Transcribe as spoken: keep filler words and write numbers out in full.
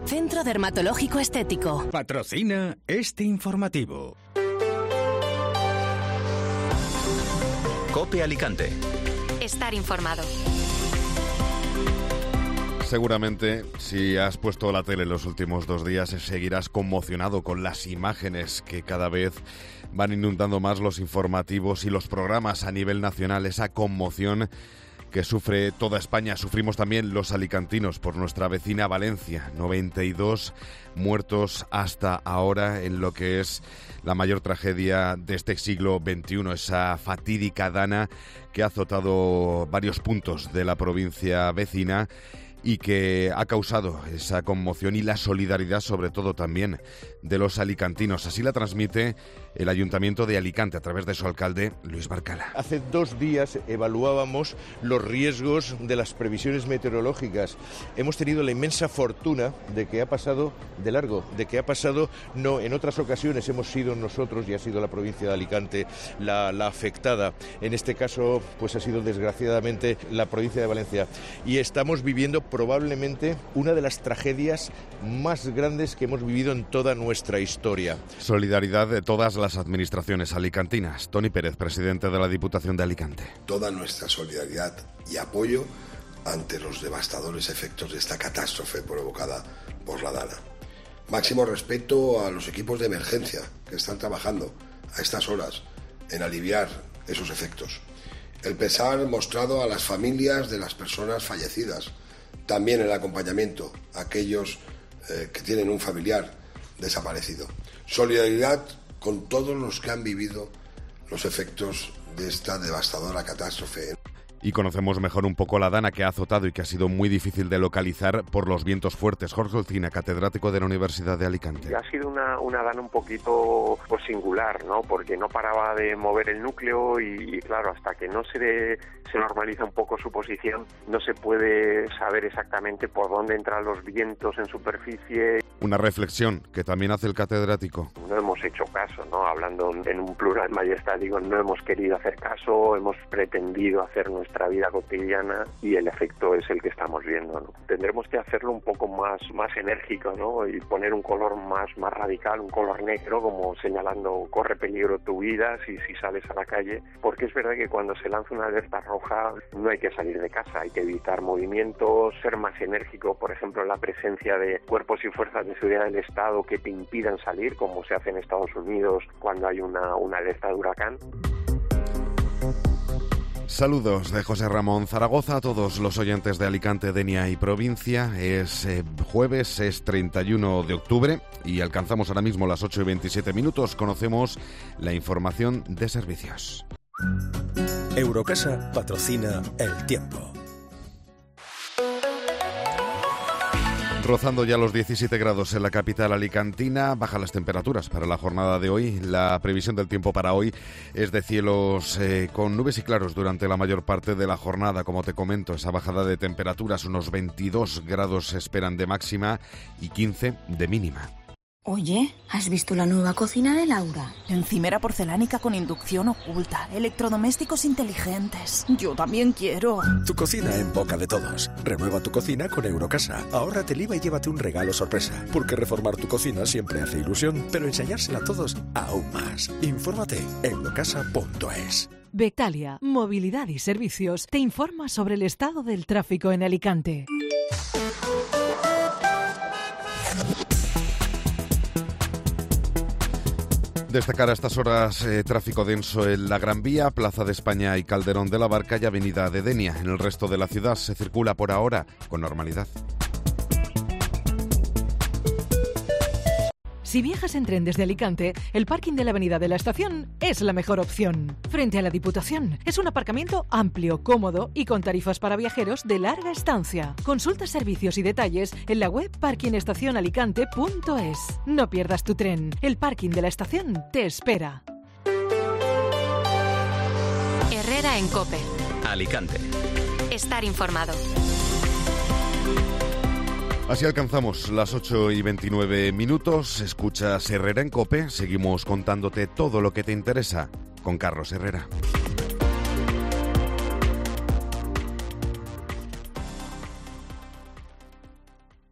Centro Dermatológico Estético. Patrocina este informativo. COPE Alicante. Estar informado. Seguramente, si has puesto la tele en los últimos dos días, seguirás conmocionado con las imágenes que cada vez van inundando más los informativos y los programas a nivel nacional. Esa conmoción que sufre toda España, sufrimos también los alicantinos por nuestra vecina Valencia. noventa y dos muertos hasta ahora en lo que es la mayor tragedia de este siglo veintiuno, esa fatídica dana que ha azotado varios puntos de la provincia vecina y que ha causado esa conmoción y la solidaridad, sobre todo también de los alicantinos. Así la transmite el Ayuntamiento de Alicante a través de su alcalde, Luis Barcala. Hace dos días evaluábamos los riesgos de las previsiones meteorológicas. Hemos tenido la inmensa fortuna de que ha pasado de largo, de que ha pasado, no, en otras ocasiones hemos sido nosotros y ha sido la provincia de Alicante la, la afectada. En este caso, pues ha sido desgraciadamente la provincia de Valencia. Y estamos viviendo probablemente una de las tragedias más grandes que hemos vivido en toda nuestra historia. Solidaridad de todas las administraciones alicantinas. Toni Pérez, presidente de la Diputación de Alicante. Toda nuestra solidaridad y apoyo ante los devastadores efectos de esta catástrofe provocada por la dana. Máximo respeto a los equipos de emergencia que están trabajando a estas horas en aliviar esos efectos. El pesar mostrado a las familias de las personas fallecidas. También el acompañamiento a aquellos eh, que tienen un familiar desaparecido. Solidaridad con todos los que han vivido los efectos de esta devastadora catástrofe. Y conocemos mejor un poco la dana que ha azotado y que ha sido muy difícil de localizar por los vientos fuertes. Jorge Olcina, catedrático de la Universidad de Alicante. Ha sido una, una dana un poquito pues, singular, ¿no? Porque no paraba de mover el núcleo y, y claro, hasta que no se, de, se normaliza un poco su posición, no se puede saber exactamente por dónde entran los vientos en superficie. Una reflexión que también hace el catedrático. No hemos hecho caso, ¿no? Hablando en un plural majestático, no hemos querido hacer caso, hemos pretendido hacer nuestra vida cotidiana y el efecto es el que estamos viendo, ¿no? Tendremos que hacerlo un poco más, más enérgico, ¿no? Y poner un color más, más radical, un color negro, como señalando corre peligro tu vida si, si sales a la calle, porque es verdad que cuando se lanza una alerta roja no hay que salir de casa, hay que evitar movimientos, ser más enérgico, por ejemplo, en la presencia de cuerpos y fuerzas de seguridad del Estado que te impidan salir, como se hace en Estados Unidos cuando hay una, una alerta de huracán. Saludos de José Ramón Zaragoza a todos los oyentes de Alicante, Denia y provincia. Es eh, jueves, es treinta y uno de octubre y alcanzamos ahora mismo las ocho y veintisiete minutos. Conocemos la información de servicios. Eurocasa patrocina El Tiempo. Rozando ya los diecisiete grados en la capital alicantina, bajan las temperaturas para la jornada de hoy. La previsión del tiempo para hoy es de cielos eh, con nubes y claros durante la mayor parte de la jornada. Como te comento, esa bajada de temperaturas, unos veintidós grados se esperan de máxima y quince de mínima. Oye, ¿has visto la nueva cocina de Laura? Encimera porcelánica con inducción oculta, electrodomésticos inteligentes. Yo también quiero. Tu cocina en boca de todos. Renueva tu cocina con Eurocasa. Ahórrate el I V A y llévate un regalo sorpresa. Porque reformar tu cocina siempre hace ilusión, pero enseñársela a todos aún más. Infórmate en eurocasa punto es. Bectalia, Movilidad y Servicios, te informa sobre el estado del tráfico en Alicante. Destacar a estas horas eh, tráfico denso en la Gran Vía, Plaza de España y Calderón de la Barca y Avenida de Denia. En el resto de la ciudad se circula por ahora con normalidad. Si viajas en tren desde Alicante, el parking de la Avenida de la Estación es la mejor opción. Frente a la Diputación, es un aparcamiento amplio, cómodo y con tarifas para viajeros de larga estancia. Consulta servicios y detalles en la web parking estación alicante punto es. No pierdas tu tren, el parking de la estación te espera. Herrera en COPE. Alicante. Estar informado. Así alcanzamos las ocho y veintinueve minutos. Escuchas Herrera en COPE. Seguimos contándote todo lo que te interesa con Carlos Herrera.